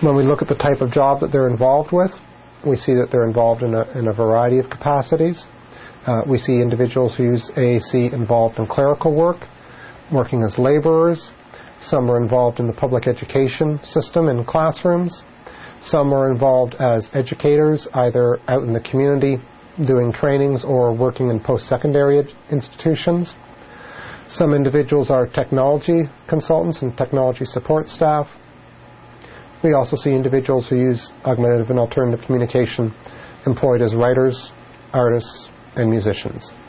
When we look at the type of job that they're involved with, we see that they're involved in a variety of capacities. We see individuals who use AAC involved in clerical work, working as laborers. Some are involved in the public education system in classrooms. Some are involved as educators, either out in the community doing trainings or working in post-secondary institutions. Some individuals are technology consultants and technology support staff. We also see individuals who use augmentative and alternative communication employed as writers, artists, and musicians.